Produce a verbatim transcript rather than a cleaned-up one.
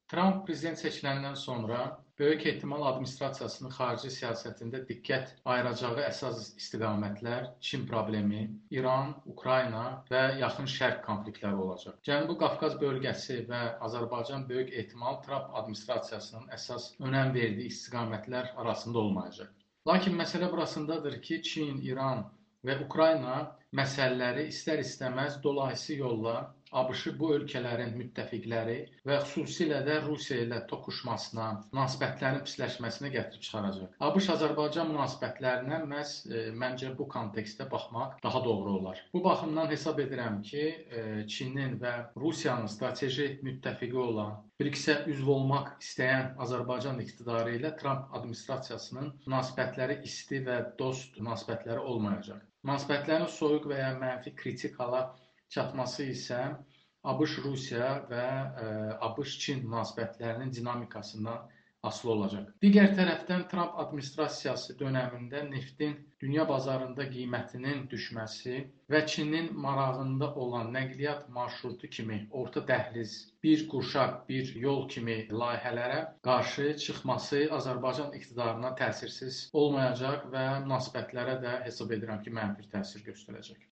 Tramp prezident seçiləndən sonra böyük ehtimal administrasiyasının xarici siyasətində diqqət ayıracağı əsas istiqamətlər Çin problemi, İran, Ukrayna və Yaxın Şərq konfliktləri olacaq. Cənubi Qafqaz bölgəsi və Azərbaycan böyük ehtimal Tramp administrasiyasının əsas önəm verdiyi istiqamətlər arasında olmayacaq. Lakin məsələ burasındadır ki, Çin, İran və Ukrayna məsələləri istər-istəməz dolayısi yolla ABŞ-ı bu ölkələrin müttəfiqləri və xüsusilə də Rusiya ilə toqquşmasına, münasibətlərin pisləşməsinə gətirib çıxaracaq. ABŞ-Azərbaycan münasibətlərinə məhz e, məncə bu kontekstdə baxmaq daha doğru olar. Bu baxımdan hesab edirəm ki, e, Çinin və Rusiyanın strateji müttəfiqi olan BRICS-ə üzv olmaq istəyən Azərbaycan iqtidarı ilə Tramp administrasiyasının münasibətləri isti və dost münasibətləri olmayacaq. Münasibətlərin soyuq və ya mənfi kritik hala çatması isə ABŞ-Rusiya və ABŞ-Çin münasibətlərinin dinamikasından asılı olacaq. Digər tərəfdən Tramp administrasiyası dönəmində neftin dünya bazarında qiymətinin düşməsi və Çinin marağında olan nəqliyyat marşrutu kimi orta dəhliz, bir qurşaq, bir yol kimi layihələrə qarşı çıxması Azərbaycan iqtidarına təsirsiz olmayacaq və münasibətlərə də hesab edirəm ki, mənfi təsir göstərəcək.